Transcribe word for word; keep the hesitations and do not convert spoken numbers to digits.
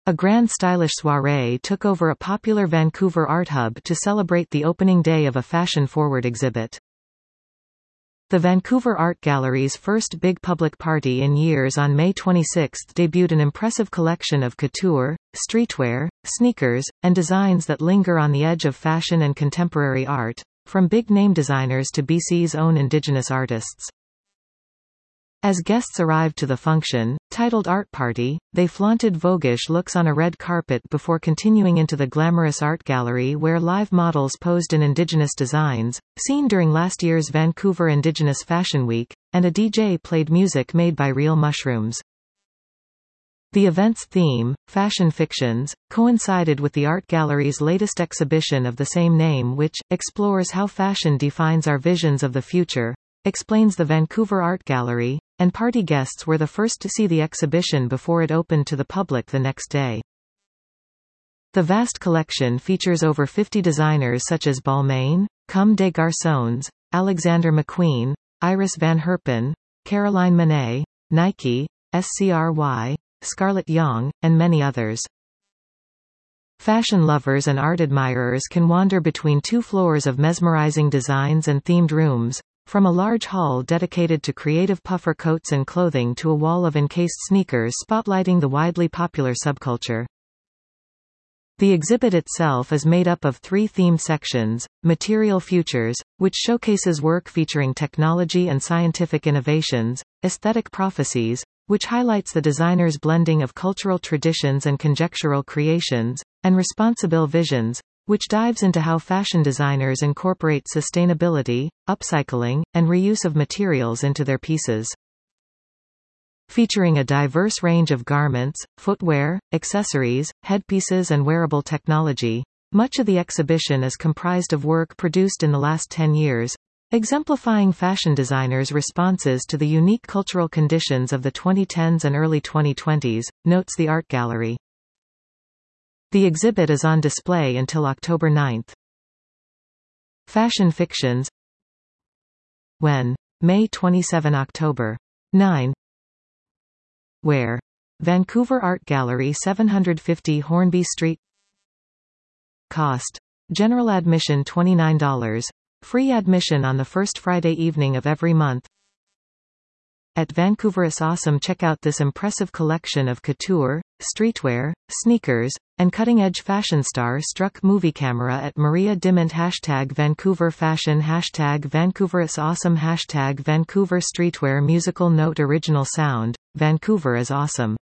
A grand stylish soirée took over a popular Vancouver art hub to celebrate the opening day of a fashion-forward exhibit. The Vancouver Art Gallery's first big public party in years on May twenty-sixth debuted an impressive collection of couture, streetwear, sneakers, and designs that linger on the edge of fashion and contemporary art, from big-name designers to B C's own Indigenous artists. As guests arrived to the function, titled Art Party, they flaunted voguish looks on a red carpet before continuing into the glamorous art gallery where live models posed in Indigenous designs, seen during last year's Vancouver Indigenous Fashion Week, and a D J played music made by real mushrooms. The event's theme, Fashion Fictions, coincided with the art gallery's latest exhibition of the same name, which explores how fashion defines our visions of the future, explains the Vancouver Art Gallery, and party guests were the first to see the exhibition before it opened to the public the next day. The vast collection features over fifty designers such as Balmain, Comme des Garçons, Alexander McQueen, Iris Van Herpen, Caroline Monet, Nike, S C R Y, Scarlett Young, and many others. Fashion lovers and art admirers can wander between two floors of mesmerizing designs and themed rooms, from a large hall dedicated to creative puffer coats and clothing to a wall of encased sneakers spotlighting the widely popular subculture. The exhibit itself is made up of three themed sections: Material Futures, which showcases work featuring technology and scientific innovations; Aesthetic Prophecies, which highlights the designer's blending of cultural traditions and conjectural creations; and Responsible Visions, which dives into how fashion designers incorporate sustainability, upcycling, and reuse of materials into their pieces. Featuring a diverse range of garments, footwear, accessories, headpieces and wearable technology, much of the exhibition is comprised of work produced in the last ten years, exemplifying fashion designers' responses to the unique cultural conditions of the twenty tens and early twenty twenties, notes the art gallery. The exhibit is on display until October ninth. Fashion Fictions. When? May twenty-seventh October ninth. Where? Vancouver Art Gallery, seven fifty Hornby Street. Cost. General admission twenty-nine dollars. Free admission on the first Friday evening of every month. At Vancouver is Awesome. Check out this impressive collection of couture, streetwear, sneakers, and cutting-edge fashion star struck movie camera at Maria Dimont. Hashtag Vancouver Fashion, Hashtag Vancouver is Awesome, Hashtag Vancouver Streetwear. Musical note: original sound, Vancouver is Awesome.